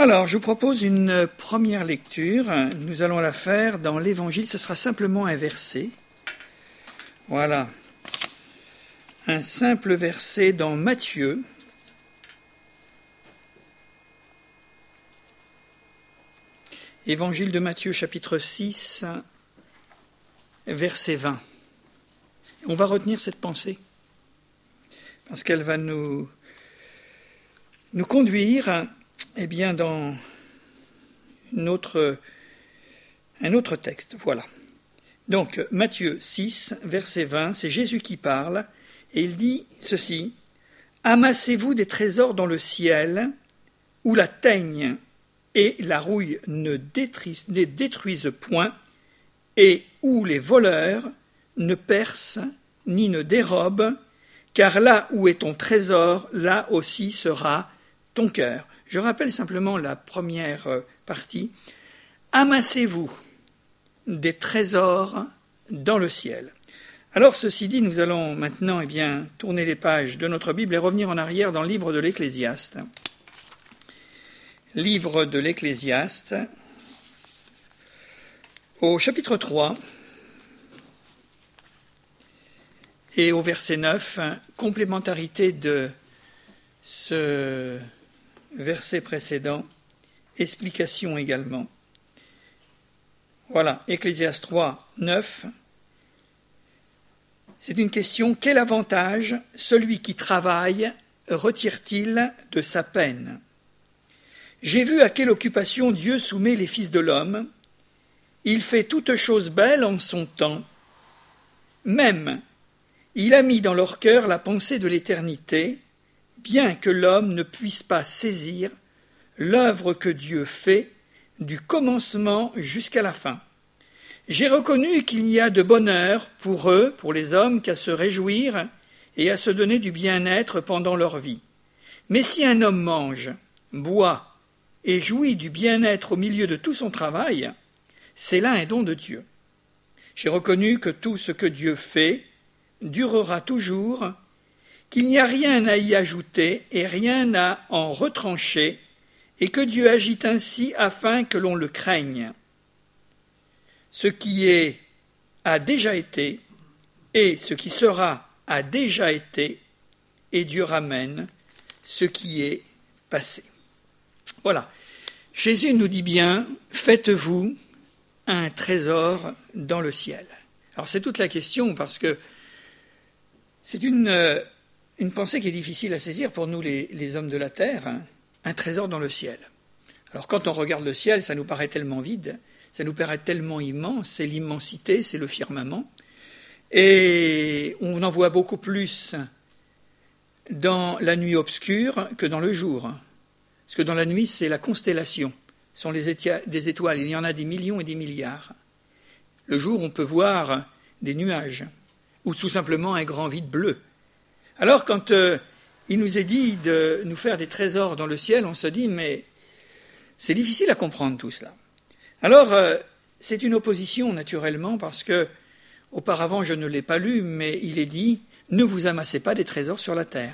Alors, je vous propose une première lecture. Nous allons la faire dans l'Évangile. Ce sera simplement un verset. Voilà. Un simple verset dans Matthieu. Évangile de Matthieu, chapitre 6, verset 20. On va retenir cette pensée, parce qu'elle va nous conduire dans un autre texte. Voilà. Donc, Matthieu 6, verset 20, c'est Jésus qui parle, et il dit ceci: « Amassez-vous des trésors dans le ciel, où la teigne et la rouille ne détruisent point, et où les voleurs ne percent ni ne dérobent, car là où est ton trésor, là aussi sera ton cœur. » Je rappelle simplement la première partie. Amassez-vous des trésors dans le ciel. Alors, ceci dit, nous allons maintenant tourner les pages de notre Bible et revenir en arrière dans le livre de l'Ecclésiaste. Livre de l'Ecclésiaste, au chapitre 3 et au verset 9, complémentarité de ce verset précédent, explication également. Voilà, Ecclésiaste 3, 9. C'est une question: quel avantage celui qui travaille retire-t-il de sa peine? J'ai vu à quelle occupation Dieu soumet les fils de l'homme. Il fait toutes choses belles en son temps. Même, il a mis dans leur cœur la pensée de l'éternité, bien que l'homme ne puisse pas saisir l'œuvre que Dieu fait du commencement jusqu'à la fin. J'ai reconnu qu'il n'y a de bonheur pour eux, pour les hommes, qu'à se réjouir et à se donner du bien-être pendant leur vie. Mais si un homme mange, boit et jouit du bien-être au milieu de tout son travail, c'est là un don de Dieu. J'ai reconnu que tout ce que Dieu fait durera toujours, qu'il n'y a rien à y ajouter et rien à en retrancher, et que Dieu agit ainsi afin que l'on le craigne. Ce qui est a déjà été, et ce qui sera a déjà été, et Dieu ramène ce qui est passé. Voilà. Jésus nous dit bien: faites-vous un trésor dans le ciel. Alors c'est toute la question, parce que c'est une pensée qui est difficile à saisir pour nous les hommes de la terre, un trésor dans le ciel. Alors quand on regarde le ciel, ça nous paraît tellement vide, ça nous paraît tellement immense, c'est l'immensité, c'est le firmament, et on en voit beaucoup plus dans la nuit obscure que dans le jour. Parce que dans la nuit, c'est la constellation, ce sont des étoiles, il y en a des millions et des milliards. Le jour, on peut voir des nuages, ou tout simplement un grand vide bleu. Alors, quand il nous est dit de nous faire des trésors dans le ciel, on se dit, mais c'est difficile à comprendre tout cela. Alors, c'est une opposition, naturellement, parce que, auparavant, je ne l'ai pas lu, mais il est dit, ne vous amassez pas des trésors sur la terre.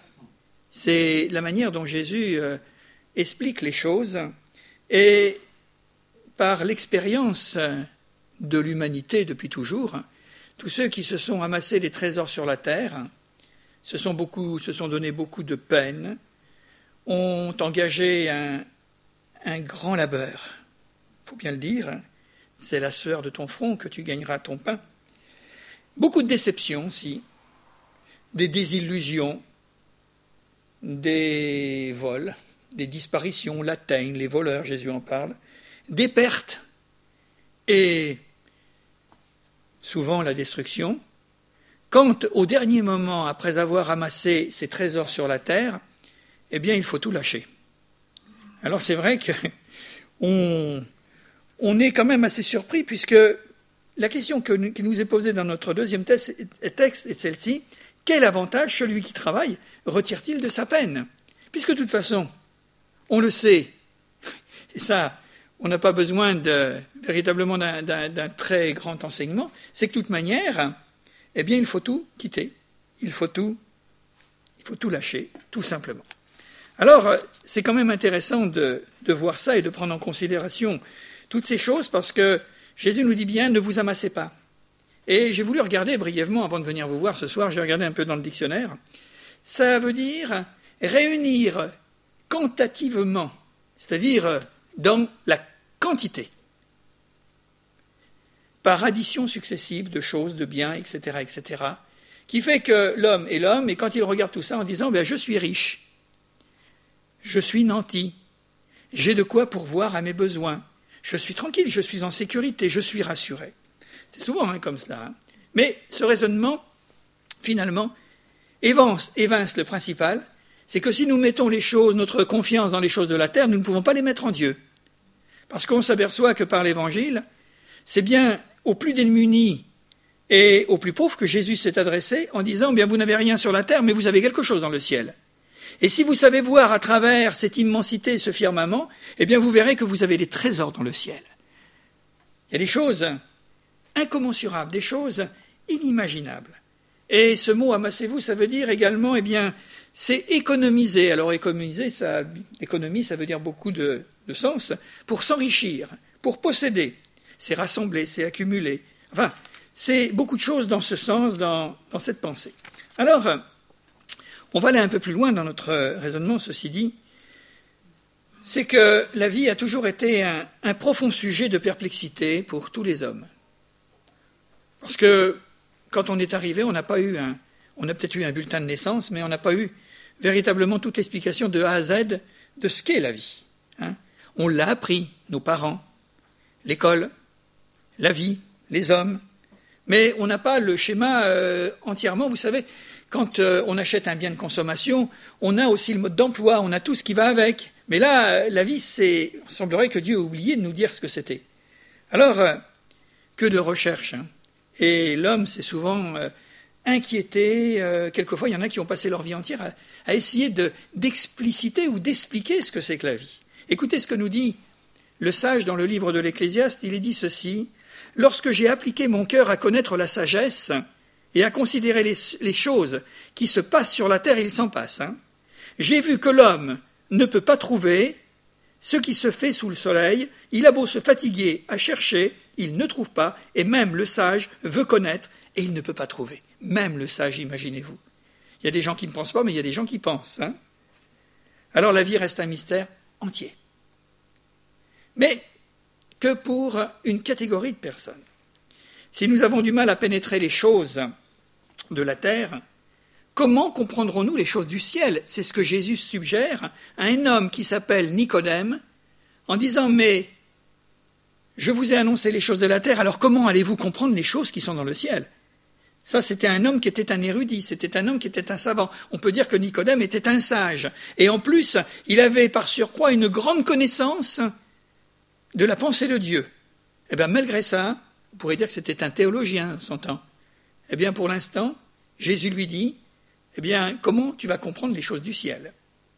C'est la manière dont Jésus explique les choses, et par l'expérience de l'humanité depuis toujours, tous ceux qui se sont amassés des trésors sur la terre se sont donné beaucoup de peine, ont engagé un grand labeur. Il faut bien le dire, c'est la sueur de ton front que tu gagneras ton pain. Beaucoup de déceptions aussi, des désillusions, des vols, des disparitions, la teigne, les voleurs, Jésus en parle, des pertes et souvent la destruction, quand au dernier moment, après avoir amassé ses trésors sur la terre, il faut tout lâcher. Alors c'est vrai qu'on est quand même assez surpris, puisque la question qui nous est posée dans notre deuxième texte est celle-ci: quel avantage celui qui travaille retire-t-il de sa peine? Puisque de toute façon, on le sait, et ça, on n'a pas besoin véritablement d'un très grand enseignement, c'est que de toute manière, il faut tout quitter, il faut tout lâcher, tout simplement. Alors, c'est quand même intéressant de voir ça et de prendre en considération toutes ces choses parce que Jésus nous dit bien, ne vous amassez pas. Et j'ai voulu regarder brièvement, avant de venir vous voir ce soir, j'ai regardé un peu dans le dictionnaire. Ça veut dire réunir quantitativement, c'est-à-dire dans la quantité, par addition successive de choses, de biens, etc., etc., qui fait que l'homme est l'homme, et quand il regarde tout ça en disant « je suis riche, je suis nanti, j'ai de quoi pourvoir à mes besoins, je suis tranquille, je suis en sécurité, je suis rassuré ». C'est souvent comme cela. Mais ce raisonnement, finalement, évince le principal, c'est que si nous mettons les choses, notre confiance dans les choses de la terre, nous ne pouvons pas les mettre en Dieu. Parce qu'on s'aperçoit que par l'Évangile, c'est bien aux plus démunis et aux plus pauvres que Jésus s'est adressé en disant, bien vous n'avez rien sur la terre, mais vous avez quelque chose dans le ciel. Et si vous savez voir à travers cette immensité, ce firmament, eh bien vous verrez que vous avez des trésors dans le ciel. Il y a des choses incommensurables, des choses inimaginables. Et ce mot amassez-vous, ça veut dire également, eh bien, c'est économiser. Alors économiser, économie, ça veut dire beaucoup de sens, pour s'enrichir, pour posséder. C'est rassembler, c'est accumuler. Enfin, c'est beaucoup de choses dans ce sens, dans cette pensée. Alors, on va aller un peu plus loin dans notre raisonnement, ceci dit. C'est que la vie a toujours été un profond sujet de perplexité pour tous les hommes. Parce que quand on est arrivé, on a peut-être eu un bulletin de naissance, mais on n'a pas eu véritablement toute l'explication de A à Z de ce qu'est la vie. On l'a appris, nos parents, l'école, la vie, les hommes, mais on n'a pas le schéma entièrement. Vous savez, quand on achète un bien de consommation, on a aussi le mode d'emploi, on a tout ce qui va avec. Mais là, la vie, il semblerait que Dieu ait oublié de nous dire ce que c'était. Alors, que de recherche, Et l'homme s'est souvent inquiété. Quelquefois, il y en a qui ont passé leur vie entière à essayer d'expliciter ou d'expliquer ce que c'est que la vie. Écoutez ce que nous dit le sage dans le livre de l'Ecclésiaste. Il est dit ceci: « Lorsque j'ai appliqué mon cœur à connaître la sagesse et à considérer les choses qui se passent sur la terre, il s'en passe. J'ai vu que l'homme ne peut pas trouver ce qui se fait sous le soleil. Il a beau se fatiguer à chercher, il ne trouve pas, et même le sage veut connaître, et il ne peut pas trouver. » Même le sage, imaginez-vous. Il y a des gens qui ne pensent pas, mais il y a des gens qui pensent. Alors la vie reste un mystère entier. Mais que pour une catégorie de personnes. Si nous avons du mal à pénétrer les choses de la terre, comment comprendrons-nous les choses du ciel? C'est ce que Jésus suggère à un homme qui s'appelle Nicodème, en disant « Mais je vous ai annoncé les choses de la terre, alors comment allez-vous comprendre les choses qui sont dans le ciel ?» Ça, c'était un homme qui était un érudit, c'était un homme qui était un savant. On peut dire que Nicodème était un sage. Et en plus, il avait par surcroît une grande connaissance de la pensée de Dieu. Eh bien, malgré ça, on pourrait dire que c'était un théologien en son temps. Eh bien, pour l'instant, Jésus lui dit, eh bien, comment tu vas comprendre les choses du ciel?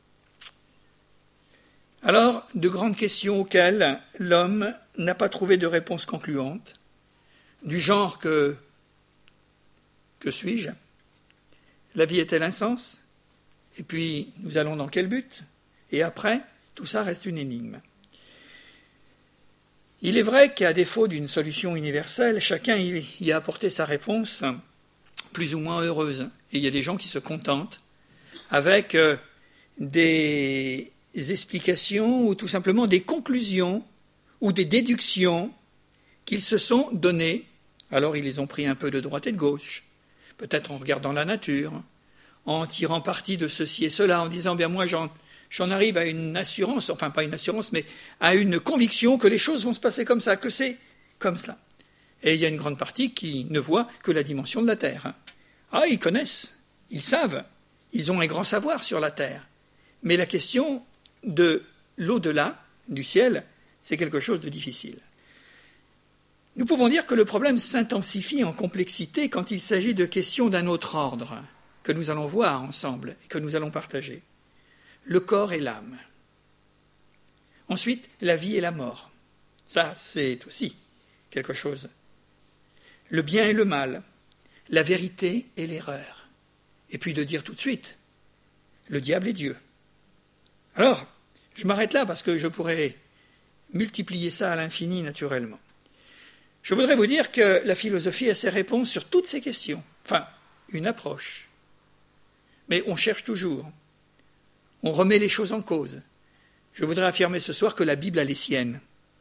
Alors, de grandes questions auxquelles l'homme n'a pas trouvé de réponse concluante, du genre que suis-je? La vie est-elle un sens? Et puis, nous allons dans quel but? Et après, tout ça reste une énigme. Il est vrai qu'à défaut d'une solution universelle, chacun y a apporté sa réponse plus ou moins heureuse. Et il y a des gens qui se contentent avec des explications ou tout simplement des conclusions ou des déductions qu'ils se sont données. Alors ils les ont pris un peu de droite et de gauche, peut-être en regardant la nature, en tirant parti de ceci et cela, en disant « bien moi j'en arrive à une assurance, enfin pas une assurance, mais à une conviction que les choses vont se passer comme ça, que c'est comme cela. » Et il y a une grande partie qui ne voit que la dimension de la Terre. Ah, ils connaissent, ils savent, ils ont un grand savoir sur la Terre. Mais la question de l'au-delà, du ciel, c'est quelque chose de difficile. Nous pouvons dire que le problème s'intensifie en complexité quand il s'agit de questions d'un autre ordre, que nous allons voir ensemble et que nous allons partager. Le corps et l'âme. Ensuite, la vie et la mort. Ça, c'est aussi quelque chose. Le bien et le mal, la vérité et l'erreur. Et puis de dire tout de suite, le diable et Dieu. Alors, je m'arrête là parce que je pourrais multiplier ça à l'infini naturellement. Je voudrais vous dire que la philosophie a ses réponses sur toutes ces questions. Enfin, une approche. Mais on cherche toujours. On remet les choses en cause. Je voudrais affirmer ce soir que la Bible a les siennes.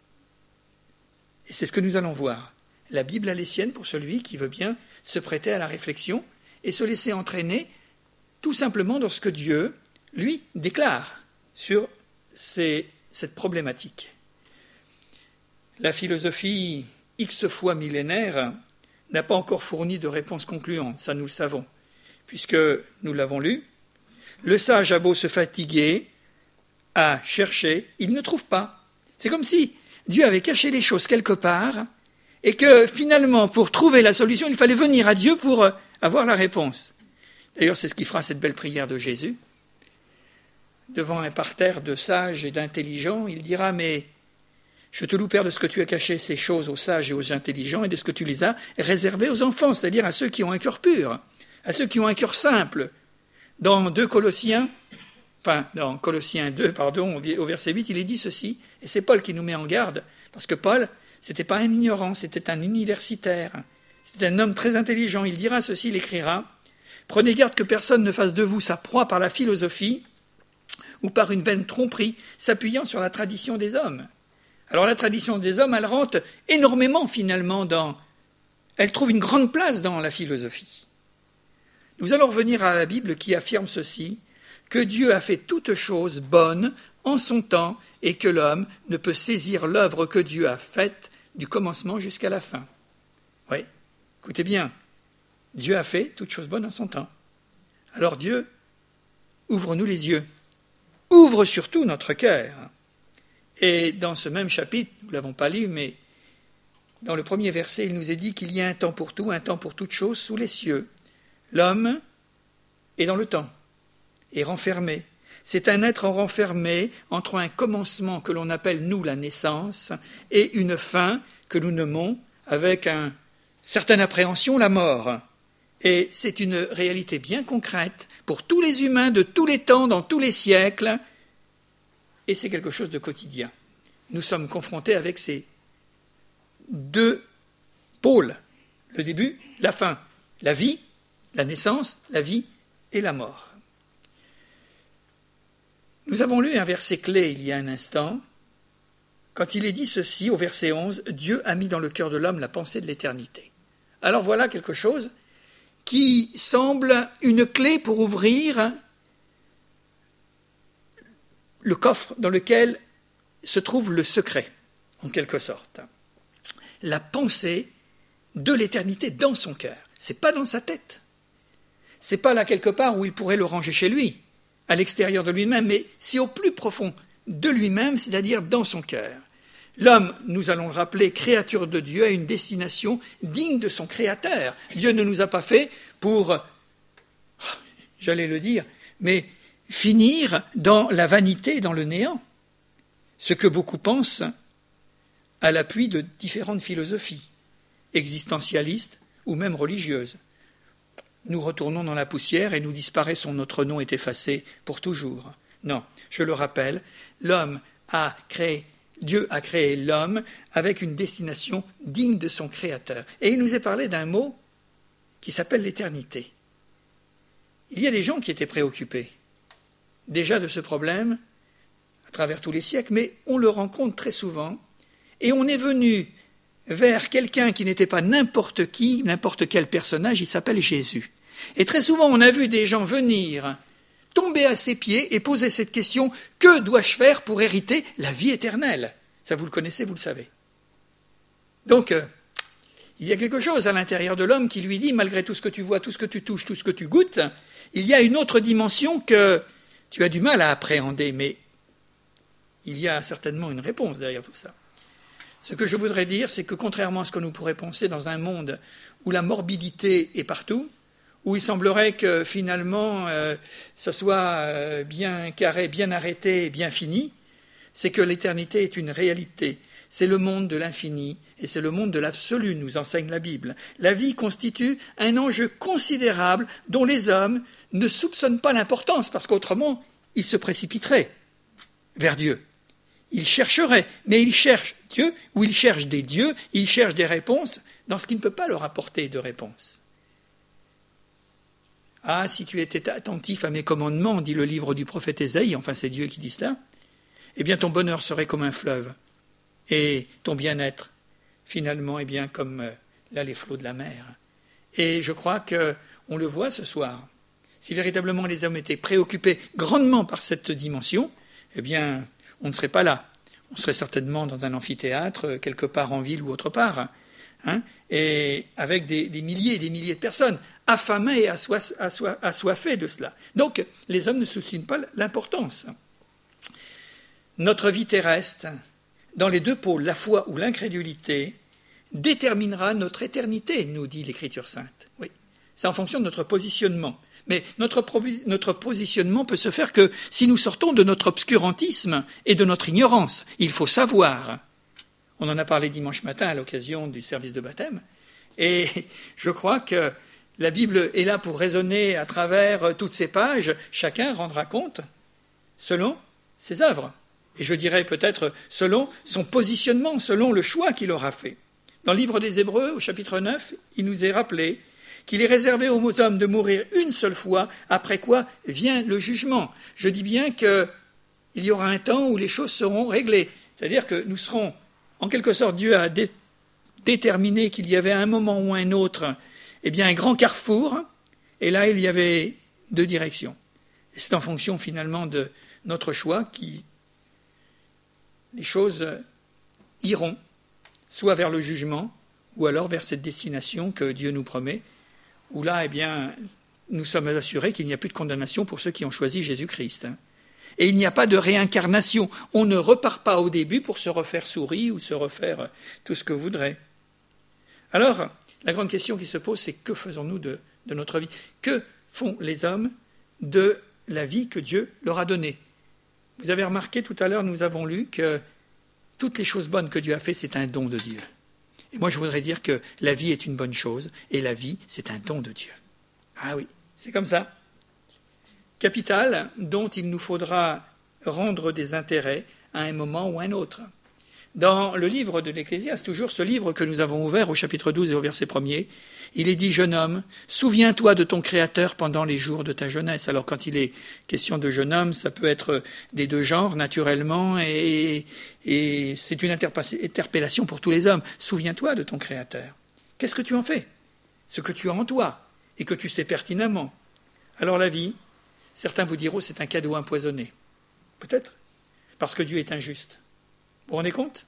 Et c'est ce que nous allons voir. La Bible a les siennes pour celui qui veut bien se prêter à la réflexion et se laisser entraîner tout simplement dans ce que Dieu, lui, déclare sur cette problématique. La philosophie X fois millénaire n'a pas encore fourni de réponse concluante, ça nous le savons, puisque nous l'avons lu. Le sage a beau se fatiguer à chercher, il ne trouve pas. C'est comme si Dieu avait caché les choses quelque part et que finalement, pour trouver la solution, il fallait venir à Dieu pour avoir la réponse. D'ailleurs, c'est ce qui fera cette belle prière de Jésus. Devant un parterre de sages et d'intelligents, il dira « Mais je te loue, Père, de ce que tu as caché ces choses aux sages et aux intelligents et de ce que tu les as réservées aux enfants, c'est-à-dire à ceux qui ont un cœur pur, à ceux qui ont un cœur simple. » Dans Colossiens 2, au verset 8, il est dit ceci, et c'est Paul qui nous met en garde, parce que Paul, c'était pas un ignorant, c'était un universitaire, c'était un homme très intelligent. Il dira ceci, il écrira « Prenez garde que personne ne fasse de vous sa proie par la philosophie ou par une vaine tromperie, s'appuyant sur la tradition des hommes. » Alors la tradition des hommes, elle rentre énormément finalement elle trouve une grande place dans la philosophie. Nous allons revenir à la Bible qui affirme ceci, que Dieu a fait toutes choses bonnes en son temps et que l'homme ne peut saisir l'œuvre que Dieu a faite du commencement jusqu'à la fin. Oui, écoutez bien, Dieu a fait toutes choses bonnes en son temps. Alors Dieu, ouvre-nous les yeux, ouvre surtout notre cœur. Et dans ce même chapitre, nous ne l'avons pas lu, mais dans le premier verset, il nous est dit qu'il y a un temps pour tout, un temps pour toute chose sous les cieux. L'homme est dans le temps, est renfermé. C'est un être renfermé entre un commencement que l'on appelle, nous, la naissance, et une fin que nous nommons, avec une certaine appréhension, la mort. Et c'est une réalité bien concrète pour tous les humains de tous les temps, dans tous les siècles, et c'est quelque chose de quotidien. Nous sommes confrontés avec ces deux pôles, le début, la fin, la vie, la naissance, la vie et la mort. Nous avons lu un verset clé il y a un instant, quand il est dit ceci au verset 11, « Dieu a mis dans le cœur de l'homme la pensée de l'éternité. » Alors voilà quelque chose qui semble une clé pour ouvrir le coffre dans lequel se trouve le secret, en quelque sorte. La pensée de l'éternité dans son cœur. C'est pas dans sa tête. C'est pas là quelque part où il pourrait le ranger chez lui, à l'extérieur de lui-même, mais c'est au plus profond de lui-même, c'est-à-dire dans son cœur. L'homme, nous allons le rappeler, créature de Dieu, a une destination digne de son Créateur. Dieu ne nous a pas fait pour, j'allais le dire, mais finir dans la vanité, dans le néant, ce que beaucoup pensent à l'appui de différentes philosophies, existentialistes ou même religieuses. Nous retournons dans la poussière et nous disparaissons, notre nom est effacé pour toujours. Non, je le rappelle, Dieu a créé l'homme avec une destination digne de son Créateur. Et il nous est parlé d'un mot qui s'appelle l'éternité. Il y a des gens qui étaient préoccupés déjà de ce problème à travers tous les siècles, mais on le rencontre très souvent et on est venu vers quelqu'un qui n'était pas n'importe qui, n'importe quel personnage, il s'appelle Jésus. Et très souvent, on a vu des gens venir, tomber à ses pieds et poser cette question, que dois-je faire pour hériter la vie éternelle ? Ça, vous le connaissez, vous le savez. Donc, il y a quelque chose à l'intérieur de l'homme qui lui dit, malgré tout ce que tu vois, tout ce que tu touches, tout ce que tu goûtes, il y a une autre dimension que tu as du mal à appréhender, mais il y a certainement une réponse derrière tout ça. Ce que je voudrais dire, c'est que contrairement à ce que nous pourrions penser dans un monde où la morbidité est partout, où il semblerait que finalement ça soit bien carré, bien arrêté, bien fini, c'est que l'éternité est une réalité. C'est le monde de l'infini et c'est le monde de l'absolu, nous enseigne la Bible. La vie constitue un enjeu considérable dont les hommes ne soupçonnent pas l'importance, parce qu'autrement, ils se précipiteraient vers Dieu. Il chercherait, mais il cherche Dieu, ou il cherche des dieux, il cherche des réponses dans ce qui ne peut pas leur apporter de réponse. Ah, si tu étais attentif à mes commandements, dit le livre du prophète Ésaïe, enfin c'est Dieu qui dit cela, eh bien ton bonheur serait comme un fleuve, et ton bien-être, finalement, eh bien comme là les flots de la mer. Et je crois qu'on le voit ce soir. Si véritablement les hommes étaient préoccupés grandement par cette dimension, eh bien, on ne serait pas là. On serait certainement dans un amphithéâtre, quelque part en ville ou autre part, hein, et avec des milliers et des milliers de personnes, affamées et assoiffées de cela. Donc, les hommes ne soucient pas l'importance. Notre vie terrestre, dans les deux pôles, la foi ou l'incrédulité, déterminera notre éternité, nous dit l'Écriture sainte. Oui, c'est en fonction de notre positionnement. Mais notre positionnement peut se faire que si nous sortons de notre obscurantisme et de notre ignorance. Il faut savoir. On en a parlé dimanche matin à l'occasion du service de baptême. Et je crois que la Bible est là pour raisonner à travers toutes ces pages. Chacun rendra compte selon ses œuvres. Et je dirais peut-être selon son positionnement, selon le choix qu'il aura fait. Dans le livre des Hébreux, au chapitre 9, il nous est rappelé qu'il est réservé aux hommes de mourir une seule fois, après quoi vient le jugement. Je dis bien qu'il y aura un temps où les choses seront réglées. C'est-à-dire que nous serons, en quelque sorte, Dieu a déterminé qu'il y avait à un moment ou à un autre, eh bien, un grand carrefour, et là, il y avait deux directions. Et c'est en fonction, finalement, de notre choix qui les choses iront, soit vers le jugement, ou alors vers cette destination que Dieu nous promet, où là, eh bien, nous sommes assurés qu'il n'y a plus de condamnation pour ceux qui ont choisi Jésus-Christ. Et il n'y a pas de réincarnation. On ne repart pas au début pour se refaire souris ou se refaire tout ce que vous voudrez. Alors, la grande question qui se pose, c'est que faisons-nous de notre vie? Que font les hommes de la vie que Dieu leur a donnée? Vous avez remarqué tout à l'heure, nous avons lu que toutes les choses bonnes que Dieu a faites, c'est un don de Dieu. Et moi, je voudrais dire que la vie est une bonne chose, et la vie, c'est un don de Dieu. Ah oui, c'est comme ça. Capital dont il nous faudra rendre des intérêts à un moment ou à un autre. Dans le livre de l'Ecclésiaste, toujours ce livre que nous avons ouvert au chapitre 12 et au verset 1er, il est dit « Jeune homme, souviens-toi de ton Créateur pendant les jours de ta jeunesse ». Alors quand il est question de jeune homme, ça peut être des deux genres naturellement et c'est une interpellation pour tous les hommes. Souviens-toi de ton Créateur. Qu'est-ce que tu en fais? Ce que tu as en toi et que tu sais pertinemment. Alors la vie, certains vous diront c'est un cadeau empoisonné. Peut-être, parce que Dieu est injuste. Vous vous rendez compte?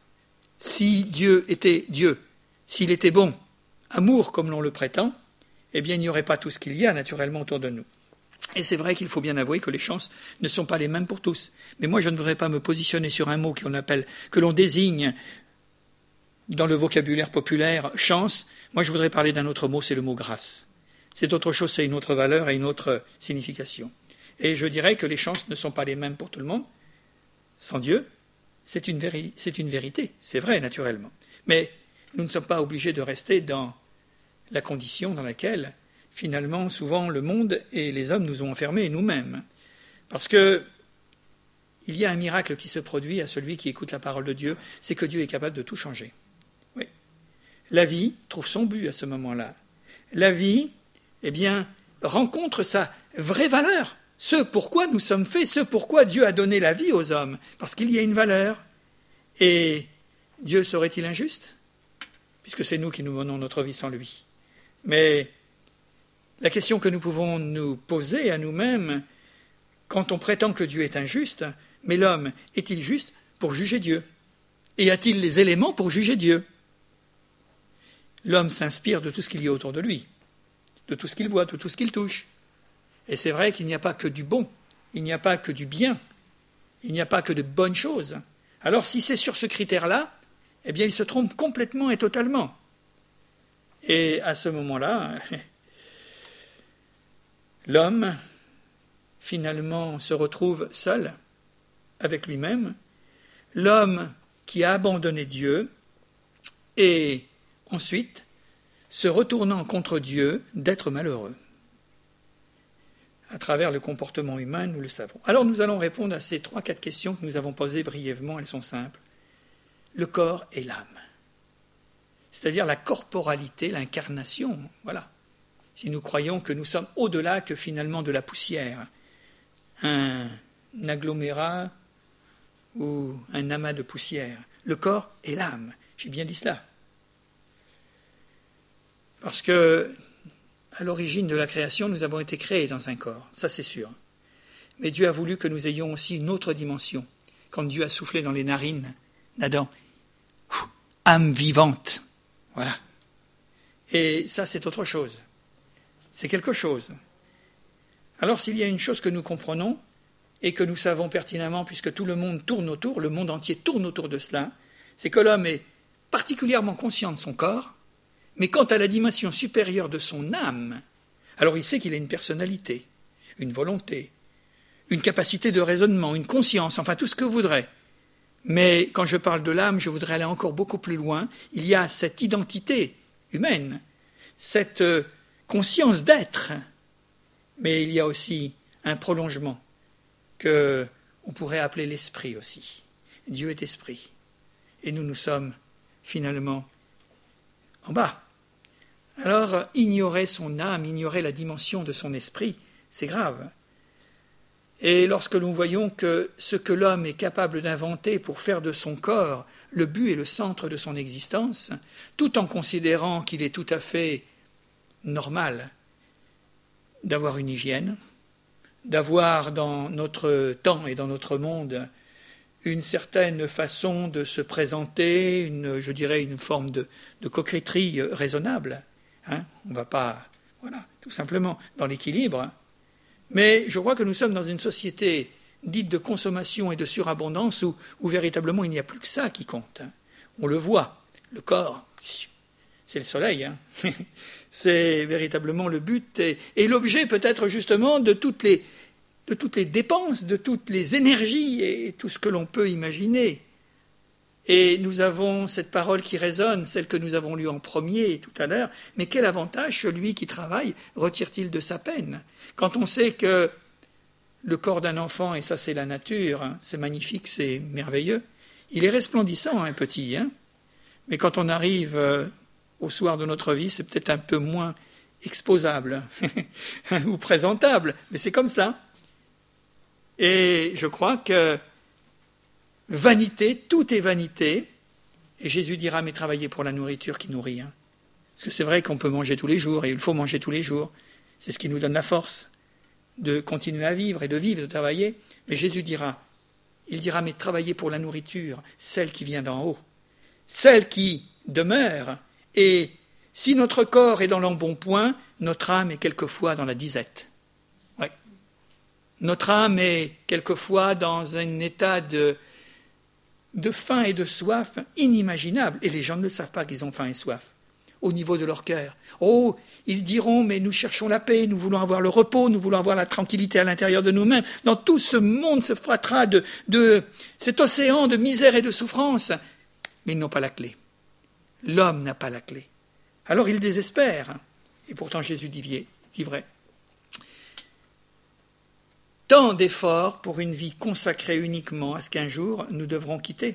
Si Dieu était Dieu, s'il était bon, amour comme l'on le prétend, eh bien il n'y aurait pas tout ce qu'il y a naturellement autour de nous. Et c'est vrai qu'il faut bien avouer que les chances ne sont pas les mêmes pour tous. Mais moi je ne voudrais pas me positionner sur un mot que l'on désigne dans le vocabulaire populaire chance. Moi je voudrais parler d'un autre mot, c'est le mot grâce. C'est autre chose, c'est une autre valeur et une autre signification. Et je dirais que les chances ne sont pas les mêmes pour tout le monde. Sans Dieu, c'est une vérité, c'est vrai naturellement. Mais nous ne sommes pas obligés de rester dans la condition dans laquelle, finalement, souvent le monde et les hommes nous ont enfermés, nous-mêmes. Parce que il y a un miracle qui se produit à celui qui écoute la parole de Dieu, c'est que Dieu est capable de tout changer. Oui. La vie trouve son but à ce moment-là. La vie, eh bien, rencontre sa vraie valeur. Ce pourquoi nous sommes faits, ce pourquoi Dieu a donné la vie aux hommes, parce qu'il y a une valeur. Et Dieu serait-il injuste? Puisque c'est nous qui nous menons notre vie sans lui. Mais la question que nous pouvons nous poser à nous-mêmes, quand on prétend que Dieu est injuste, mais l'homme est-il juste pour juger Dieu? Et a-t-il les éléments pour juger Dieu? L'homme s'inspire de tout ce qu'il y a autour de lui, de tout ce qu'il voit, de tout ce qu'il touche. Et c'est vrai qu'il n'y a pas que du bon, il n'y a pas que du bien, il n'y a pas que de bonnes choses. Alors si c'est sur ce critère-là, eh bien il se trompe complètement et totalement. Et à ce moment-là, l'homme, finalement, se retrouve seul avec lui-même, l'homme qui a abandonné Dieu, et ensuite, se retournant contre Dieu, d'être malheureux. à travers le comportement humain, nous le savons. Alors nous allons répondre à ces 3-4 questions que nous avons posées brièvement, elles sont simples. Le corps et l'âme, c'est-à-dire la corporalité, l'incarnation, voilà. Si nous croyons que nous sommes au-delà que finalement de la poussière, un agglomérat ou un amas de poussière, le corps et l'âme, j'ai bien dit cela. Parce que à l'origine de la création, nous avons été créés dans un corps, ça c'est sûr. Mais Dieu a voulu que nous ayons aussi une autre dimension. Quand Dieu a soufflé dans les narines d'Adam, âme vivante, voilà. Et ça c'est autre chose. C'est quelque chose. Alors s'il y a une chose que nous comprenons et que nous savons pertinemment, puisque tout le monde tourne autour, le monde entier tourne autour de cela, c'est que l'homme est particulièrement conscient de son corps, mais quant à la dimension supérieure de son âme, alors il sait qu'il a une personnalité, une volonté, une capacité de raisonnement, une conscience, enfin tout ce que vous voudrez. Mais quand je parle de l'âme, je voudrais aller encore beaucoup plus loin. Il y a cette identité humaine, cette conscience d'être, mais il y a aussi un prolongement que on pourrait appeler l'esprit aussi. Dieu est esprit, et nous sommes finalement en bas. Alors, ignorer son âme, ignorer la dimension de son esprit, c'est grave. Et lorsque nous voyons que ce que l'homme est capable d'inventer pour faire de son corps le but et le centre de son existence, tout en considérant qu'il est tout à fait normal d'avoir une hygiène, d'avoir dans notre temps et dans notre monde une certaine façon de se présenter, je dirais une forme de coquetterie raisonnable. On ne va pas, voilà, tout simplement dans l'équilibre. Mais je crois que nous sommes dans une société dite de consommation et de surabondance où véritablement il n'y a plus que ça qui compte. On le voit, le corps, c'est le soleil. C'est véritablement le but et l'objet peut-être justement de toutes les dépenses, de toutes les énergies et tout ce que l'on peut imaginer. Et nous avons cette parole qui résonne, celle que nous avons lue en premier tout à l'heure. Mais quel avantage celui qui travaille retire-t-il de sa peine? Quand on sait que le corps d'un enfant, et ça c'est la nature, c'est magnifique, c'est merveilleux, il est resplendissant, un petit, mais quand on arrive au soir de notre vie, c'est peut-être un peu moins exposable ou présentable, mais c'est comme ça. Et je crois que vanité, tout est vanité. Et Jésus dira, mais travaillez pour la nourriture qui nourrit. Parce que c'est vrai qu'on peut manger tous les jours, et il faut manger tous les jours. C'est ce qui nous donne la force de continuer à vivre et de vivre, de travailler. Mais Jésus dira, mais travaillez pour la nourriture, celle qui vient d'en haut, celle qui demeure. Et si notre corps est dans l'embonpoint, notre âme est quelquefois dans la disette. Ouais. Notre âme est quelquefois dans un état de faim et de soif inimaginable. Et les gens ne le savent pas qu'ils ont faim et soif au niveau de leur cœur. Oh, ils diront, mais nous cherchons la paix, nous voulons avoir le repos, nous voulons avoir la tranquillité à l'intérieur de nous-mêmes. Dans tout ce monde, ce fratras de cet océan de misère et de souffrance. Mais ils n'ont pas la clé. L'homme n'a pas la clé. Alors il désespère. Et pourtant Jésus dit vrai. Tant d'efforts pour une vie consacrée uniquement à ce qu'un jour nous devrons quitter.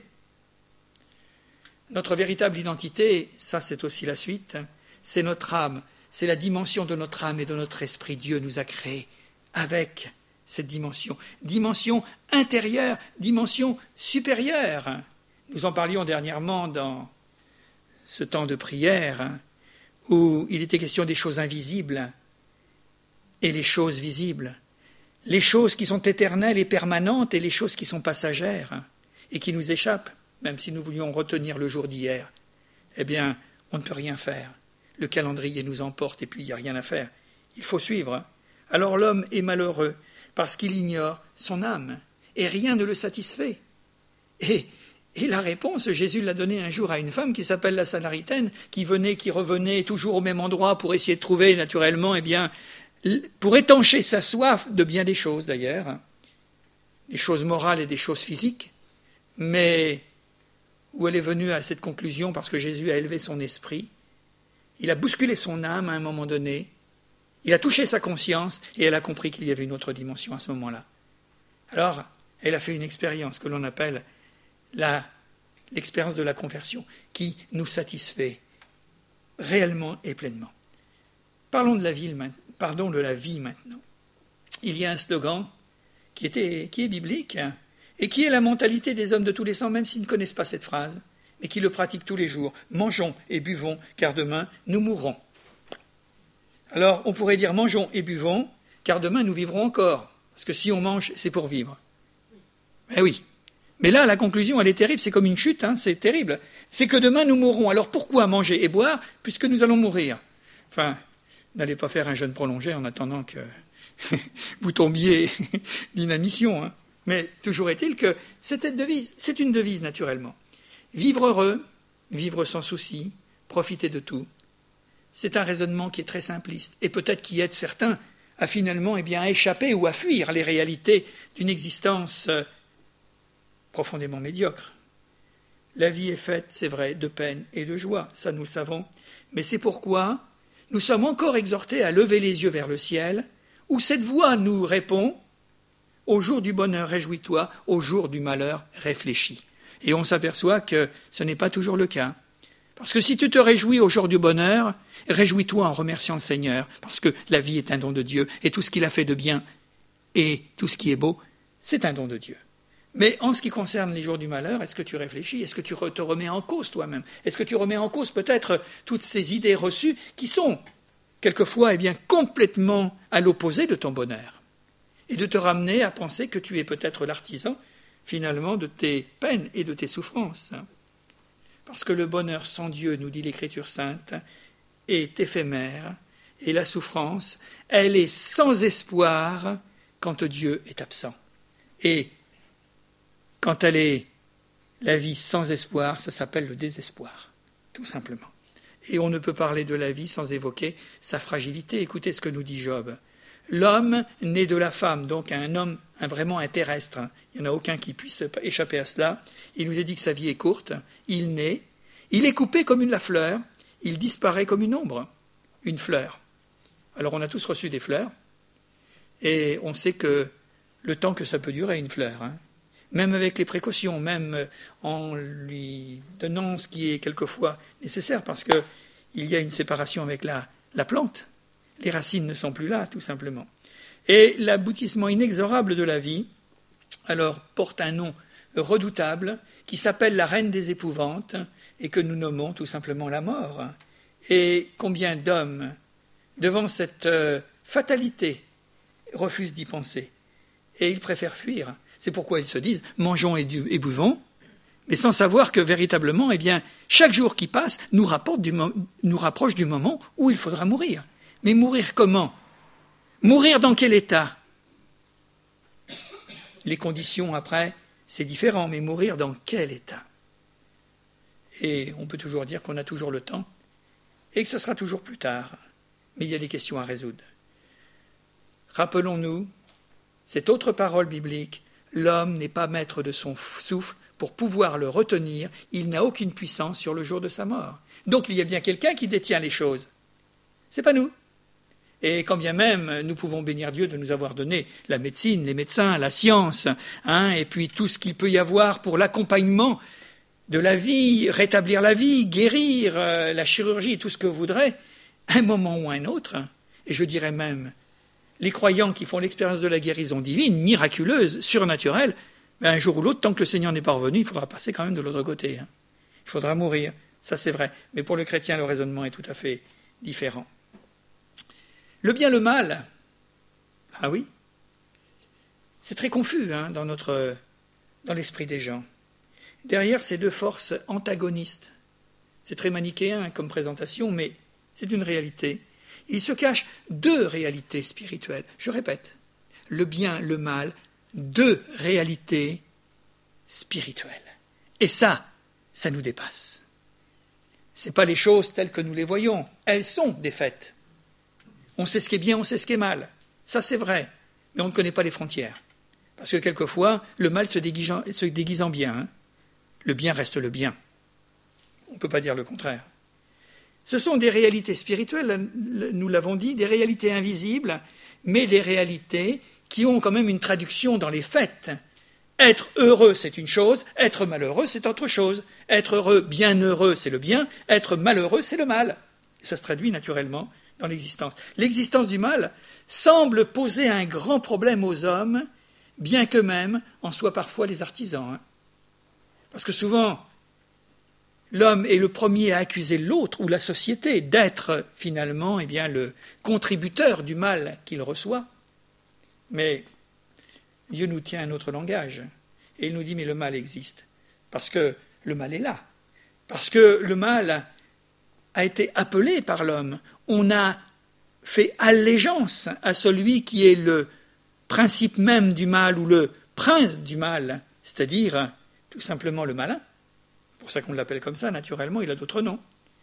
Notre véritable identité, ça c'est aussi la suite, c'est notre âme, c'est la dimension de notre âme et de notre esprit. Dieu nous a créés avec cette dimension. Dimension intérieure, dimension supérieure. Nous en parlions dernièrement dans ce temps de prière où il était question des choses invisibles et les choses visibles. Les choses qui sont éternelles et permanentes et les choses qui sont passagères et qui nous échappent, même si nous voulions retenir le jour d'hier, eh bien, on ne peut rien faire. Le calendrier nous emporte et puis il n'y a rien à faire. Il faut suivre. Alors l'homme est malheureux parce qu'il ignore son âme et rien ne le satisfait. Et la réponse, Jésus l'a donnée un jour à une femme qui s'appelle la Samaritaine, qui venait, qui revenait toujours au même endroit pour essayer de trouver naturellement, eh bien, pour étancher sa soif de bien des choses d'ailleurs, des choses morales et des choses physiques, mais où elle est venue à cette conclusion parce que Jésus a élevé son esprit, il a bousculé son âme à un moment donné, Il a touché sa conscience et elle a compris qu'il y avait une autre dimension à ce moment-là. Alors, elle a fait une expérience que l'on appelle l'expérience de la conversion, qui nous satisfait réellement et pleinement. Parlons de la vie maintenant. Il y a un slogan qui est biblique et qui est la mentalité des hommes de tous les temps, même s'ils ne connaissent pas cette phrase, mais qui le pratiquent tous les jours. Mangeons et buvons, car demain nous mourrons. Alors, on pourrait dire mangeons et buvons, car demain nous vivrons encore. Parce que si on mange, c'est pour vivre. Eh oui. Mais là, la conclusion, elle est terrible. C'est comme une chute, c'est terrible. C'est que demain nous mourrons. Alors pourquoi manger et boire, puisque nous allons mourir? Enfin, n'allez pas faire un jeûne prolongé en attendant que vous tombiez d'inanition. Mais toujours est-il que c'est une devise naturellement. Vivre heureux, vivre sans souci, profiter de tout. C'est un raisonnement qui est très simpliste et peut-être qui aide certains à finalement à échapper ou à fuir les réalités d'une existence profondément médiocre. La vie est faite, c'est vrai, de peine et de joie, ça nous le savons, mais c'est pourquoi nous sommes encore exhortés à lever les yeux vers le ciel, où cette voix nous répond « Au jour du bonheur, réjouis-toi, au jour du malheur, réfléchis ». Et on s'aperçoit que ce n'est pas toujours le cas. Parce que si tu te réjouis au jour du bonheur, réjouis-toi en remerciant le Seigneur, parce que la vie est un don de Dieu, et tout ce qu'il a fait de bien, et tout ce qui est beau, c'est un don de Dieu. Mais en ce qui concerne les jours du malheur, est-ce que tu réfléchis? Est-ce que tu te remets en cause toi-même? Est-ce que tu remets en cause peut-être toutes ces idées reçues qui sont quelquefois complètement à l'opposé de ton bonheur? Et de te ramener à penser que tu es peut-être l'artisan finalement de tes peines et de tes souffrances. Parce que le bonheur sans Dieu, nous dit l'Écriture sainte, est éphémère, et la souffrance, elle est sans espoir quand Dieu est absent. Et quand elle est la vie sans espoir, ça s'appelle le désespoir, tout simplement. Et on ne peut parler de la vie sans évoquer sa fragilité. Écoutez ce que nous dit Job. L'homme né de la femme, donc un homme vraiment un terrestre, il n'y en a aucun qui puisse échapper à cela. Il nous est dit que sa vie est courte, il naît, il est coupé comme la fleur, il disparaît comme une ombre, une fleur. Alors on a tous reçu des fleurs, et on sait que le temps que ça peut durer une fleur, même avec les précautions, même en lui donnant ce qui est quelquefois nécessaire, parce qu'il y a une séparation avec la plante. Les racines ne sont plus là, tout simplement. Et l'aboutissement inexorable de la vie, alors, porte un nom redoutable qui s'appelle la reine des épouvantes et que nous nommons tout simplement la mort. Et combien d'hommes, devant cette fatalité, refusent d'y penser. Et ils préfèrent fuir. C'est pourquoi ils se disent « mangeons et buvons », mais sans savoir que véritablement, chaque jour qui passe nous rapproche du moment où il faudra mourir. Mais mourir comment? Mourir dans quel état? Les conditions après, c'est différent, mais mourir dans quel état? Et on peut toujours dire qu'on a toujours le temps et que ce sera toujours plus tard. Mais il y a des questions à résoudre. Rappelons-nous cette autre parole biblique, l'homme n'est pas maître de son souffle pour pouvoir le retenir, il n'a aucune puissance sur le jour de sa mort. Donc il y a bien quelqu'un qui détient les choses. C'est pas nous. Et quand bien même nous pouvons bénir Dieu de nous avoir donné la médecine, les médecins, la science, et puis tout ce qu'il peut y avoir pour l'accompagnement de la vie, rétablir la vie, guérir, la chirurgie, tout ce que vous voudrez, un moment ou un autre, et je dirais même les croyants qui font l'expérience de la guérison divine, miraculeuse, surnaturelle, un jour ou l'autre, tant que le Seigneur n'est pas revenu, il faudra passer quand même de l'autre côté. Il faudra mourir, ça c'est vrai. Mais pour le chrétien, le raisonnement est tout à fait différent. Le bien, le mal, ah oui, c'est très confus dans l'esprit des gens. Derrière ces deux forces antagonistes, c'est très manichéen comme présentation, mais c'est une réalité. Il se cache deux réalités spirituelles. Je répète, le bien, le mal, deux réalités spirituelles. Et ça nous dépasse. Ce n'est pas les choses telles que nous les voyons. Elles sont des faits. On sait ce qui est bien, on sait ce qui est mal. Ça, c'est vrai. Mais on ne connaît pas les frontières. Parce que quelquefois, le mal se déguise en bien. Le bien reste le bien. On ne peut pas dire le contraire. Ce sont des réalités spirituelles, nous l'avons dit, des réalités invisibles, mais des réalités qui ont quand même une traduction dans les faits. Être heureux, c'est une chose, être malheureux, c'est autre chose. Être heureux, bien heureux, c'est le bien, être malheureux, c'est le mal. Et ça se traduit naturellement dans l'existence. L'existence du mal semble poser un grand problème aux hommes, bien qu'eux-mêmes en soient parfois les artisans. Parce que souvent, l'homme est le premier à accuser l'autre ou la société d'être finalement le contributeur du mal qu'il reçoit. Mais Dieu nous tient un autre langage. Et il nous dit, mais le mal existe. Parce que le mal est là. Parce que le mal a été appelé par l'homme. On a fait allégeance à celui qui est le principe même du mal ou le prince du mal, c'est-à-dire tout simplement le malin. C'est pour ça qu'on l'appelle comme ça, naturellement, il a d'autres noms.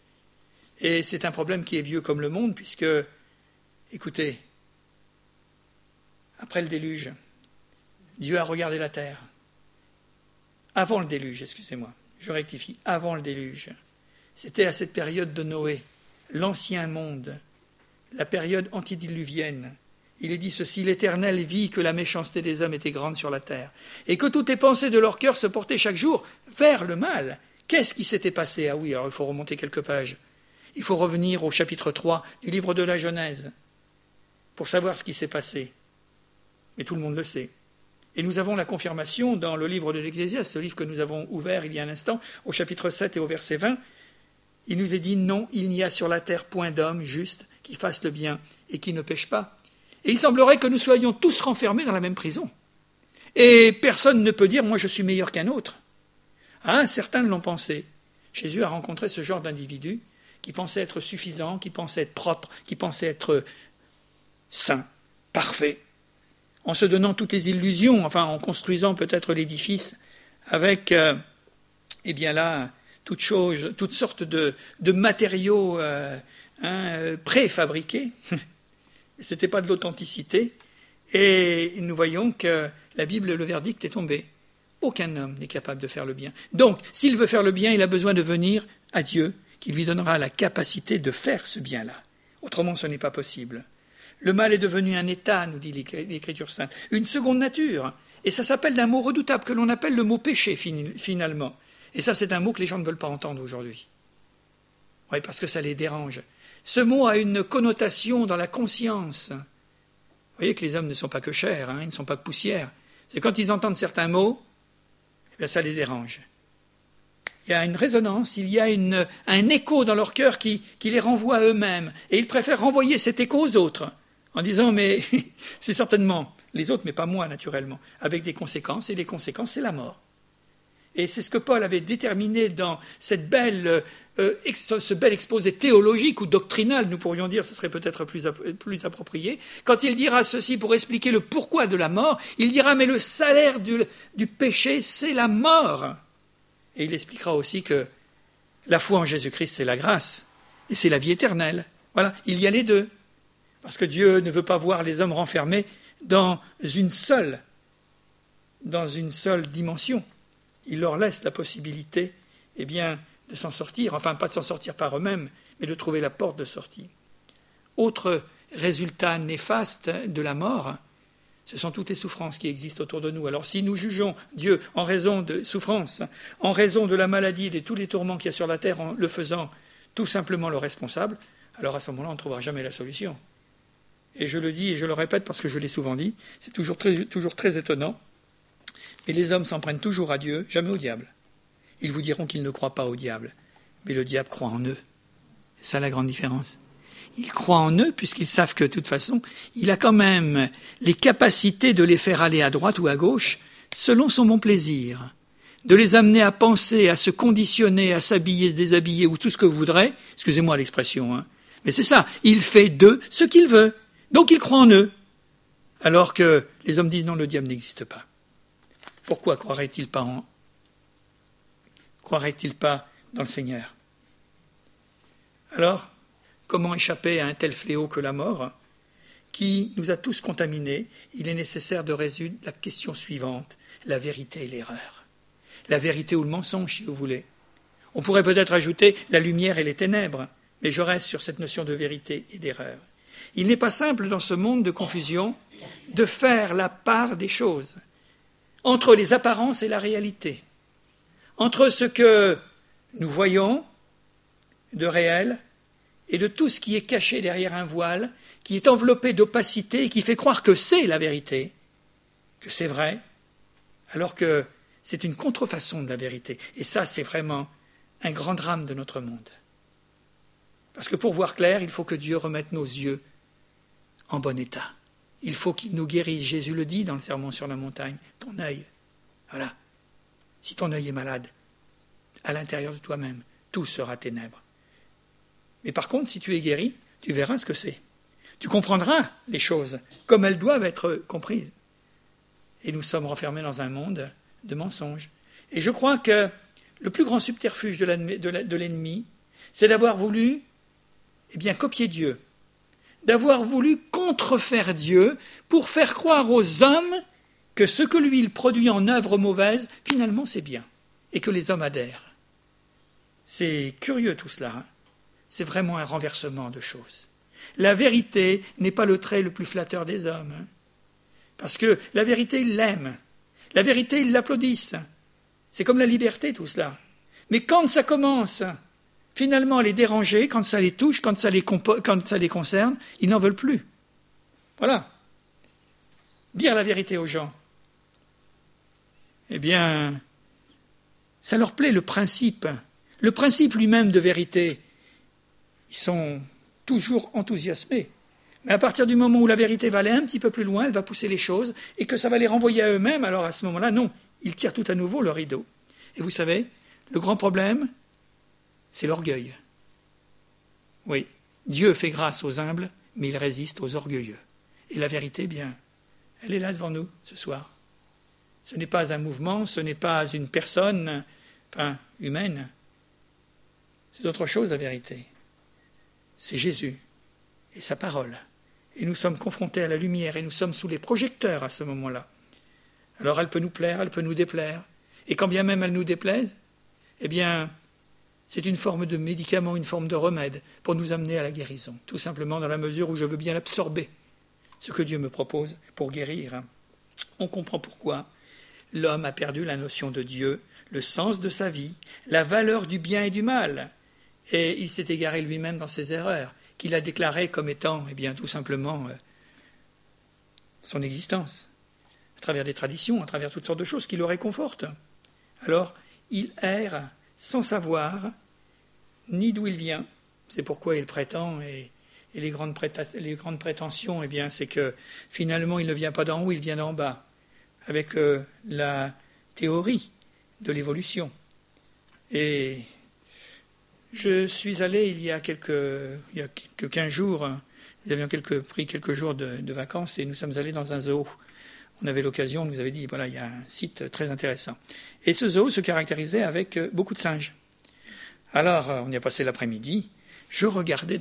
Et c'est un problème qui est vieux comme le monde, puisque, écoutez, après le déluge, Dieu a regardé la terre. Avant le déluge, excusez-moi, je rectifie, avant le déluge. C'était à cette période de Noé, l'ancien monde, la période antidiluvienne. Il est dit ceci, l'Éternel vit que la méchanceté des hommes était grande sur la terre, et que toutes les pensées de leur cœur se portaient chaque jour vers le mal. Qu'est-ce qui s'était passé? Ah oui, alors il faut remonter quelques pages. Il faut revenir au chapitre 3 du livre de la Genèse, pour savoir ce qui s'est passé. Mais tout le monde le sait. Et nous avons la confirmation dans le livre de l'Ecclésiaste, ce livre que nous avons ouvert il y a un instant, au chapitre 7 et au verset 20. Il nous est dit, non, il n'y a sur la terre point d'homme juste qui fasse le bien et qui ne pêche pas. Et il semblerait que nous soyons tous renfermés dans la même prison. Et personne ne peut dire, moi je suis meilleur qu'un autre. Ah, certains l'ont pensé. Jésus a rencontré ce genre d'individus qui pensaient être suffisants, qui pensaient être propres, qui pensaient être saints, parfaits, en se donnant toutes les illusions, enfin en construisant peut-être l'édifice avec, toutes sortes de matériaux préfabriqués. Ce n'était pas de l'authenticité. Et nous voyons que la Bible, le verdict est tombé. Aucun homme n'est capable de faire le bien. Donc, s'il veut faire le bien, il a besoin de venir à Dieu, qui lui donnera la capacité de faire ce bien-là. Autrement, ce n'est pas possible. Le mal est devenu un état, nous dit l'Écriture sainte, une seconde nature. Et ça s'appelle d'un mot redoutable que l'on appelle le mot péché, finalement. Et ça, c'est un mot que les gens ne veulent pas entendre aujourd'hui. Oui, parce que ça les dérange. Ce mot a une connotation dans la conscience. Vous voyez que les hommes ne sont pas que chair, ils ne sont pas que poussière. C'est quand ils entendent certains mots, ça les dérange. Il y a une résonance, il y a un écho dans leur cœur qui les renvoie à eux-mêmes. Et ils préfèrent renvoyer cet écho aux autres, en disant, mais c'est certainement les autres, mais pas moi, naturellement, avec des conséquences, et les conséquences, c'est la mort. Et c'est ce que Paul avait déterminé dans ce bel exposé théologique ou doctrinal, nous pourrions dire, ce serait peut-être plus approprié. Quand il dira ceci pour expliquer le pourquoi de la mort, il dira, mais le salaire du péché, c'est la mort. Et il expliquera aussi que la foi en Jésus-Christ, c'est la grâce, et c'est la vie éternelle. Voilà, il y a les deux. Parce que Dieu ne veut pas voir les hommes renfermés dans une seule dimension. Il leur laisse la possibilité, de s'en sortir, enfin pas de s'en sortir par eux-mêmes, mais de trouver la porte de sortie. Autre résultat néfaste de la mort, ce sont toutes les souffrances qui existent autour de nous. Alors si nous jugeons Dieu en raison de souffrances, en raison de la maladie et de tous les tourments qu'il y a sur la terre, en le faisant tout simplement le responsable, alors à ce moment-là, on ne trouvera jamais la solution. Et je le dis et je le répète parce que je l'ai souvent dit, c'est toujours très étonnant. Et les hommes s'en prennent toujours à Dieu, jamais au diable. Ils vous diront qu'ils ne croient pas au diable, mais le diable croit en eux. C'est ça la grande différence. Ils croient en eux puisqu'ils savent que, de toute façon, il a quand même les capacités de les faire aller à droite ou à gauche selon son bon plaisir, de les amener à penser, à se conditionner, à s'habiller, se déshabiller ou tout ce que vous voudrez. Excusez-moi l'expression, mais c'est ça. Il fait d'eux ce qu'il veut. Donc il croit en eux. Alors que les hommes disent non, le diable n'existe pas. Pourquoi croirait-il pas dans le Seigneur? Alors, comment échapper à un tel fléau que la mort, qui nous a tous contaminés? Il est nécessaire de résoudre la question suivante, la vérité et l'erreur. La vérité ou le mensonge, si vous voulez. On pourrait peut-être ajouter la lumière et les ténèbres, Mais je reste sur cette notion de vérité et d'erreur. Il n'est pas simple dans ce monde de confusion de faire la part des choses entre les apparences et la réalité, entre ce que nous voyons de réel et de tout ce qui est caché derrière un voile, qui est enveloppé d'opacité et qui fait croire que c'est la vérité, que c'est vrai, alors que c'est une contrefaçon de la vérité. Et ça, c'est vraiment un grand drame de notre monde. Parce que pour voir clair, il faut que Dieu remette nos yeux en bon état. Il faut qu'il nous guérisse. Jésus le dit dans le Sermon sur la montagne. Ton œil, voilà. Si ton œil est malade, à l'intérieur de toi-même, tout sera ténèbres. Mais par contre, si tu es guéri, tu verras ce que c'est. Tu comprendras les choses comme elles doivent être comprises. Et nous sommes renfermés dans un monde de mensonges. Et je crois que le plus grand subterfuge de l'ennemi, c'est d'avoir voulu copier Dieu, d'avoir voulu contrefaire Dieu pour faire croire aux hommes que ce que lui il produit en œuvre mauvaise, finalement c'est bien, et que les hommes adhèrent. C'est curieux tout cela, hein. C'est vraiment un renversement de choses. La vérité n'est pas le trait le plus flatteur des hommes, hein. Parce que la vérité, ils l'aiment. La vérité, ils l'applaudissent. C'est comme la liberté, tout cela. Mais quand ça commence finalement à les déranger, quand ça les touche, quand ça les concerne, ils n'en veulent plus. Voilà. Dire la vérité aux gens, ça leur plaît, le principe lui-même de vérité. Ils sont toujours enthousiasmés. Mais à partir du moment où la vérité va aller un petit peu plus loin, elle va pousser les choses, et que ça va les renvoyer à eux-mêmes, alors à ce moment-là, non, ils tirent tout à nouveau le rideau. Et vous savez, le grand problème, c'est l'orgueil. Oui, Dieu fait grâce aux humbles, mais il résiste aux orgueilleux. Et la vérité, elle est là devant nous ce soir. Ce n'est pas un mouvement, ce n'est pas une personne, humaine. C'est autre chose, la vérité. C'est Jésus et sa parole. Et nous sommes confrontés à la lumière et nous sommes sous les projecteurs à ce moment-là. Alors elle peut nous plaire, elle peut nous déplaire. Et quand bien même elle nous déplaise, c'est une forme de médicament, une forme de remède pour nous amener à la guérison. Tout simplement dans la mesure où je veux bien l'absorber, ce que Dieu me propose pour guérir. On comprend pourquoi l'homme a perdu la notion de Dieu, le sens de sa vie, la valeur du bien et du mal. Et il s'est égaré lui-même dans ses erreurs, qu'il a déclarées comme étant, tout simplement, son existence, à travers des traditions, à travers toutes sortes de choses qui le réconfortent. Alors, il erre sans savoir ni d'où il vient. C'est pourquoi il prétend, et les grandes prétentions, c'est que finalement, il ne vient pas d'en haut, il vient d'en bas, avec la théorie de l'évolution. Et je suis allé il y a quelques 15 jours, nous avions pris quelques jours de vacances et nous sommes allés dans un zoo. On avait l'occasion, on nous avait dit, voilà, il y a un site très intéressant. Et ce zoo se caractérisait avec beaucoup de singes. Alors, on y a passé l'après-midi, je regardais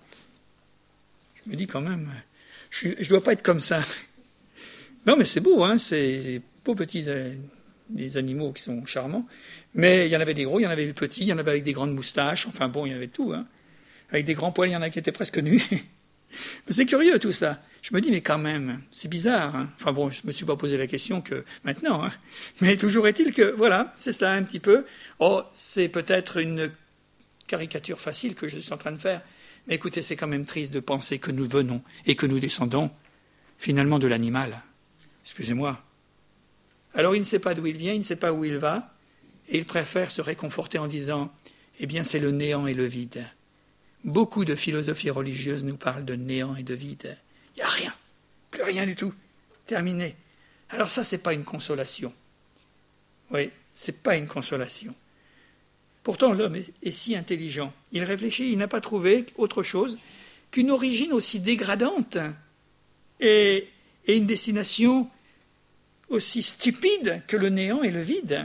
je me dis quand même, je ne dois pas être comme ça. Non, mais c'est beau, c'est des beaux petits des animaux qui sont charmants. Mais il y en avait des gros, il y en avait des petits, il y en avait avec des grandes moustaches, il y avait tout. Avec des grands poils, il y en a qui étaient presque nus. Mais c'est curieux tout ça. Je me dis, mais quand même, c'est bizarre. Je ne me suis pas posé la question que maintenant. Mais toujours est-il que, voilà, c'est cela un petit peu. Oh, c'est peut-être une caricature facile que je suis en train de faire. Mais écoutez, c'est quand même triste de penser que nous venons et que nous descendons finalement de l'animal. Excusez-moi. Alors il ne sait pas d'où il vient, il ne sait pas où il va, et il préfère se réconforter en disant « c'est le néant et le vide ». Beaucoup de philosophies religieuses nous parlent de néant et de vide. Il n'y a rien, plus rien du tout, terminé. Alors ça, c'est pas une consolation. Oui, c'est pas une consolation. Pourtant, l'homme est si intelligent. Il réfléchit, il n'a pas trouvé autre chose qu'une origine aussi dégradante et une destination aussi stupide que le néant et le vide.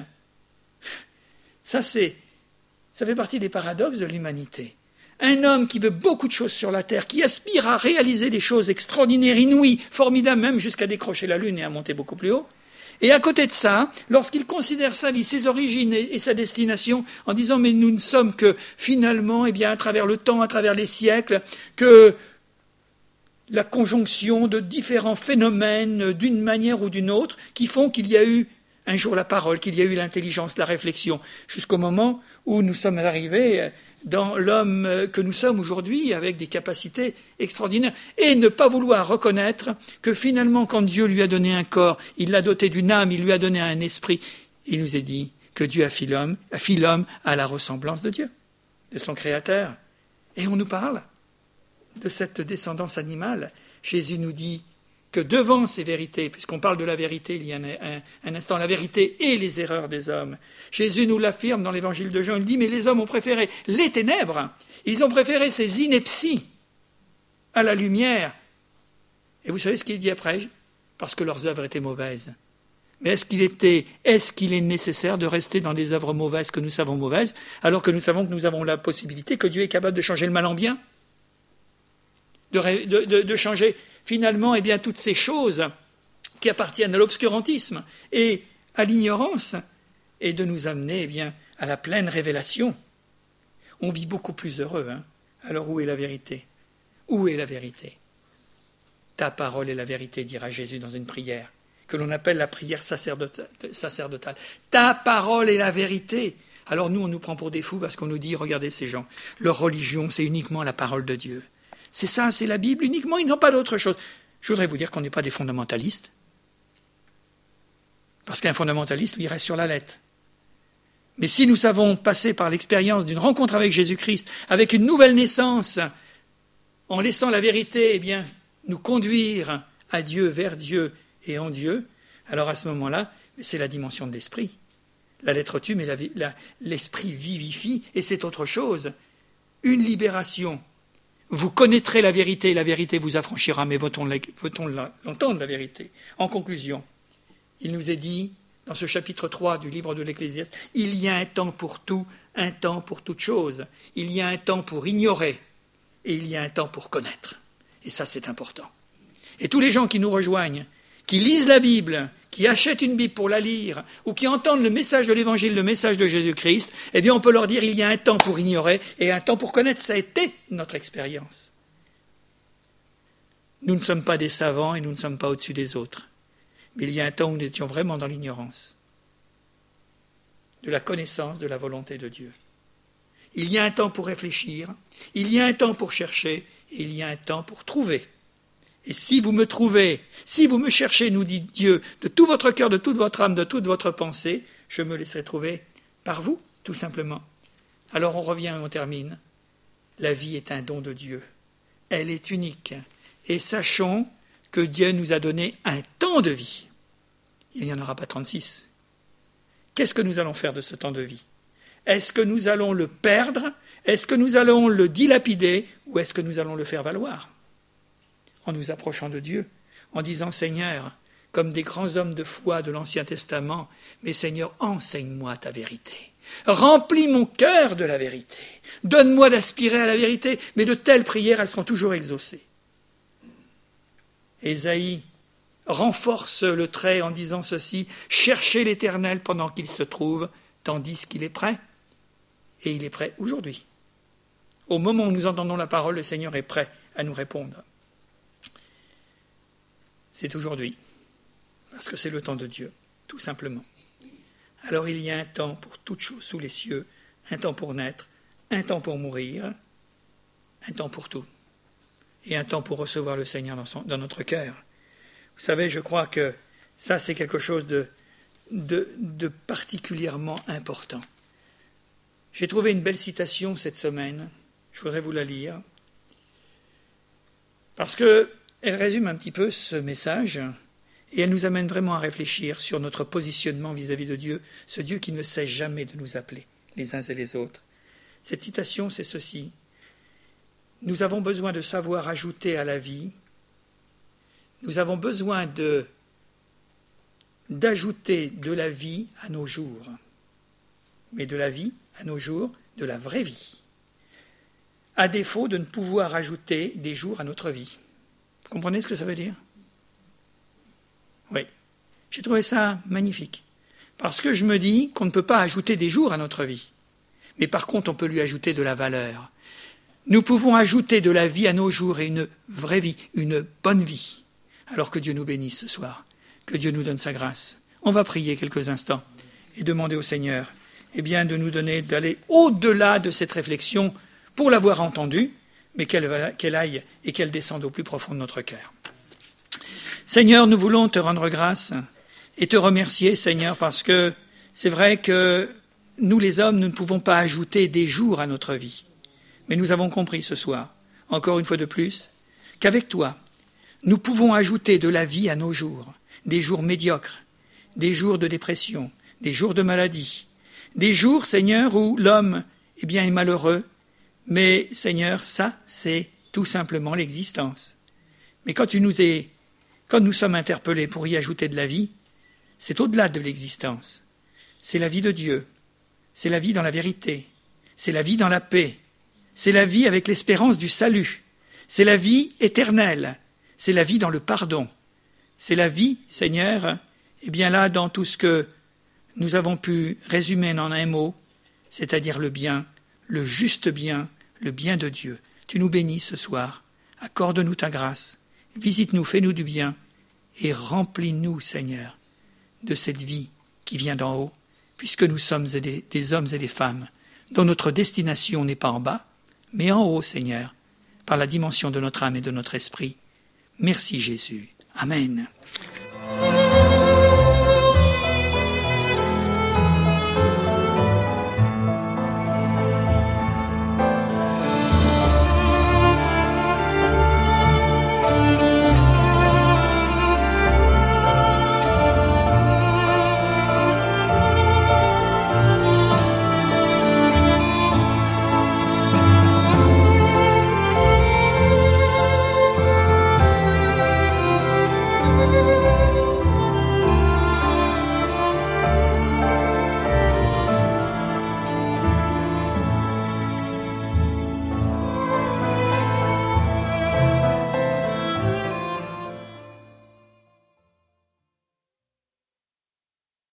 Ça fait partie des paradoxes de l'humanité. Un homme qui veut beaucoup de choses sur la terre, qui aspire à réaliser des choses extraordinaires, inouïes, formidables, même jusqu'à décrocher la lune et à monter beaucoup plus haut, Et à côté de ça, lorsqu'il considère sa vie, ses origines et sa destination, en disant mais nous ne sommes que finalement, à travers le temps, à travers les siècles, que la conjonction de différents phénomènes d'une manière ou d'une autre qui font qu'il y a eu un jour la parole, qu'il y a eu l'intelligence, la réflexion, jusqu'au moment où nous sommes arrivés dans l'homme que nous sommes aujourd'hui avec des capacités extraordinaires. Et ne pas vouloir reconnaître que finalement, quand Dieu lui a donné un corps, il l'a doté d'une âme, il lui a donné un esprit, il nous a dit que Dieu a fait l'homme à la ressemblance de Dieu, de son Créateur. Et on nous parle de cette descendance animale. Jésus nous dit que devant ces vérités, puisqu'on parle de la vérité il y a un instant, la vérité et les erreurs des hommes, Jésus nous l'affirme dans l'évangile de Jean, il dit, mais les hommes ont préféré les ténèbres, ils ont préféré ces inepties à la lumière. Et vous savez ce qu'il dit après? Parce que leurs œuvres étaient mauvaises. Mais est-ce qu'il est nécessaire de rester dans des œuvres mauvaises que nous savons mauvaises, alors que nous savons que nous avons la possibilité, que Dieu est capable de changer le mal en bien, de changer finalement toutes ces choses qui appartiennent à l'obscurantisme et à l'ignorance, et de nous amener à la pleine révélation. On vit beaucoup plus heureux. Alors où est la vérité? Où est la vérité? Ta parole est la vérité, dira Jésus dans une prière, que l'on appelle la prière sacerdotale. Ta parole est la vérité. Alors nous, on nous prend pour des fous parce qu'on nous dit, regardez ces gens, leur religion, c'est uniquement la parole de Dieu. C'est ça, c'est la Bible uniquement, ils n'ont pas d'autre chose. Je voudrais vous dire qu'on n'est pas des fondamentalistes. Parce qu'un fondamentaliste, lui, reste sur la lettre. Mais si nous savons passer par l'expérience d'une rencontre avec Jésus-Christ, avec une nouvelle naissance, en laissant la vérité nous conduire à Dieu, vers Dieu et en Dieu, alors à ce moment-là, c'est la dimension de l'esprit. La lettre tue, mais l'esprit vivifie, et c'est autre chose. Une libération. Vous connaîtrez la vérité vous affranchira, mais veut-on l'entendre, la vérité? En conclusion, il nous est dit, dans ce chapitre 3 du livre de l'Ecclésiaste, il y a un temps pour tout, un temps pour toute chose. Il y a un temps pour ignorer, et il y a un temps pour connaître. Et ça, c'est important. Et tous les gens qui nous rejoignent, qui lisent la Bible, qui achètent une Bible pour la lire, ou qui entendent le message de l'Évangile, le message de Jésus-Christ, on peut leur dire il y a un temps pour ignorer et un temps pour connaître. Ça a été notre expérience. Nous ne sommes pas des savants et nous ne sommes pas au-dessus des autres. Mais il y a un temps où nous étions vraiment dans l'ignorance de la connaissance de la volonté de Dieu. Il y a un temps pour réfléchir, il y a un temps pour chercher, et il y a un temps pour trouver. Et si vous me trouvez, si vous me cherchez, nous dit Dieu, de tout votre cœur, de toute votre âme, de toute votre pensée, je me laisserai trouver par vous, tout simplement. Alors on revient et on termine. La vie est un don de Dieu. Elle est unique. Et sachons que Dieu nous a donné un temps de vie. Il n'y en aura pas 36. Qu'est-ce que nous allons faire de ce temps de vie? Est-ce que nous allons le perdre? Est-ce que nous allons le dilapider? Ou est-ce que nous allons le faire valoir? En nous approchant de Dieu, en disant « Seigneur, comme des grands hommes de foi de l'Ancien Testament, mais Seigneur, enseigne-moi ta vérité. Remplis mon cœur de la vérité. Donne-moi d'aspirer à la vérité. » Mais de telles prières, elles seront toujours exaucées. Ésaïe renforce le trait en disant ceci « Cherchez l'Éternel pendant qu'il se trouve, tandis qu'il est prêt. » Et il est prêt aujourd'hui. Au moment où nous entendons la parole, le Seigneur est prêt à nous répondre. C'est aujourd'hui, parce que c'est le temps de Dieu, tout simplement. Alors il y a un temps pour toute chose sous les cieux, un temps pour naître, un temps pour mourir, un temps pour tout, et un temps pour recevoir le Seigneur dans notre cœur. Vous savez, je crois que ça, c'est quelque chose de particulièrement important. J'ai trouvé une belle citation cette semaine, je voudrais vous la lire, parce que elle résume un petit peu ce message et elle nous amène vraiment à réfléchir sur notre positionnement vis-à-vis de Dieu, ce Dieu qui ne cesse jamais de nous appeler les uns et les autres. Cette citation, c'est ceci. Nous avons besoin de savoir ajouter à la vie, nous avons besoin d'ajouter de la vie à nos jours, mais de la vie à nos jours, de la vraie vie, à défaut de ne pouvoir ajouter des jours à notre vie. Vous comprenez ce que ça veut dire? Oui. J'ai trouvé ça magnifique. Parce que je me dis qu'on ne peut pas ajouter des jours à notre vie. Mais par contre, on peut lui ajouter de la valeur. Nous pouvons ajouter de la vie à nos jours et une vraie vie, une bonne vie. Alors que Dieu nous bénisse ce soir. Que Dieu nous donne sa grâce. On va prier quelques instants et demander au Seigneur de nous donner, d'aller au-delà de cette réflexion pour l'avoir entendue, mais qu'elle aille et qu'elle descende au plus profond de notre cœur. Seigneur, nous voulons te rendre grâce et te remercier, Seigneur, parce que c'est vrai que nous, les hommes, nous ne pouvons pas ajouter des jours à notre vie. Mais nous avons compris ce soir, encore une fois de plus, qu'avec toi, nous pouvons ajouter de la vie à nos jours, des jours médiocres, des jours de dépression, des jours de maladie, des jours, Seigneur, où l'homme est malheureux, mais, Seigneur, ça, c'est tout simplement l'existence. Mais quand nous sommes interpellés pour y ajouter de la vie, c'est au-delà de l'existence. C'est la vie de Dieu, c'est la vie dans la vérité, c'est la vie dans la paix, c'est la vie avec l'espérance du salut, c'est la vie éternelle, c'est la vie dans le pardon, c'est la vie, Seigneur, là, dans tout ce que nous avons pu résumer en un mot, c'est-à-dire le bien, le juste bien, le bien de Dieu. Tu nous bénis ce soir, accorde-nous ta grâce, visite-nous, fais-nous du bien, et remplis-nous, Seigneur, de cette vie qui vient d'en haut, puisque nous sommes des hommes et des femmes, dont notre destination n'est pas en bas, mais en haut, Seigneur, par la dimension de notre âme et de notre esprit. Merci Jésus. Amen.